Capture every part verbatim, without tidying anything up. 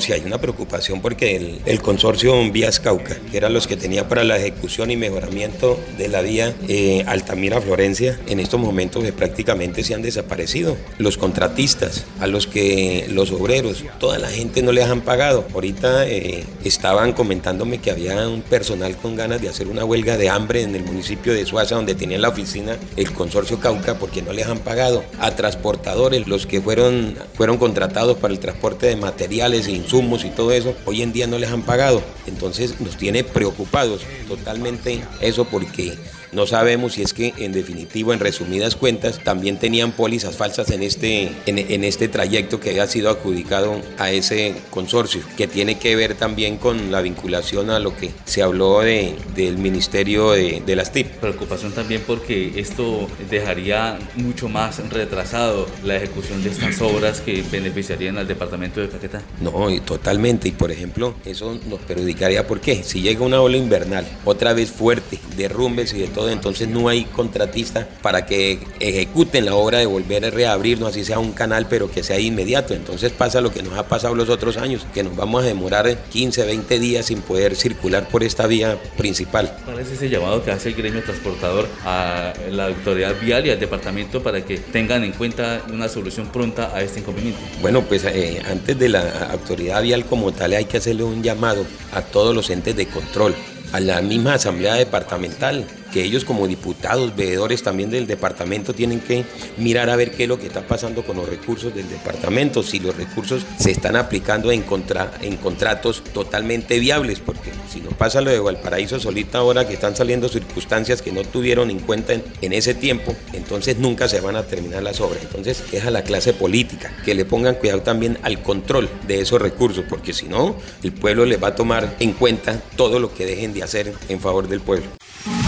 Sí, hay una preocupación porque el, el consorcio Vías Cauca, que eran los que tenía para la ejecución y mejoramiento de la vía eh, Altamira-Florencia, en estos momentos eh, prácticamente se han desaparecido. Los contratistas, a los que los obreros, toda la gente no les han pagado. Ahorita eh, estaban comentándome que había un personal con ganas de hacer una huelga de hambre en el municipio de Suaza, donde tenía la oficina el consorcio Cauca, porque no les han pagado. A transportadores, los que fueron, fueron contratados para el transporte de materiales e insumos y todo eso, hoy en día no les han pagado. Entonces nos tiene preocupados totalmente eso, porque no sabemos si es que en definitivo, en resumidas cuentas, también tenían pólizas falsas en este, en, en este trayecto que ha sido adjudicado a ese consorcio, que tiene que ver también con la vinculación a lo que se habló de, del Ministerio de, de las T I C. Preocupación también porque esto dejaría mucho más retrasado la ejecución de estas obras que beneficiarían al departamento de Caquetá. No, y totalmente, y por ejemplo, eso nos perjudicaría. ¿Por qué? Si llega una ola invernal, otra vez fuerte, derrumbes y de todo, entonces no hay contratista para que ejecuten la obra de volver a reabrirnos, así sea un canal, pero que sea inmediato. Entonces pasa lo que nos ha pasado los otros años, que nos vamos a demorar quince, veinte días sin poder circular por esta vía principal. ¿Cuál es ese llamado que hace el gremio transportador a la autoridad vial y al departamento para que tengan en cuenta una solución pronta a este inconveniente? Bueno, pues eh, antes de la autoridad vial como tal hay que hacerle un llamado a todos los entes de control, a la misma asamblea departamental, que ellos como diputados, veedores también del departamento, tienen que mirar a ver qué es lo que está pasando con los recursos del departamento, si los recursos se están aplicando en, contra, en contratos totalmente viables, porque si no pasa lo de Valparaíso Solita ahora, que están saliendo circunstancias que no tuvieron en cuenta en, en ese tiempo, entonces nunca se van a terminar las obras. Entonces es a la clase política que le pongan cuidado también al control de esos recursos, porque si no, el pueblo les va a tomar en cuenta todo lo que dejen de hacer en favor del pueblo.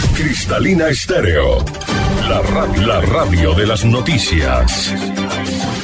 Cristalina Estéreo, la radio, la radio de las noticias.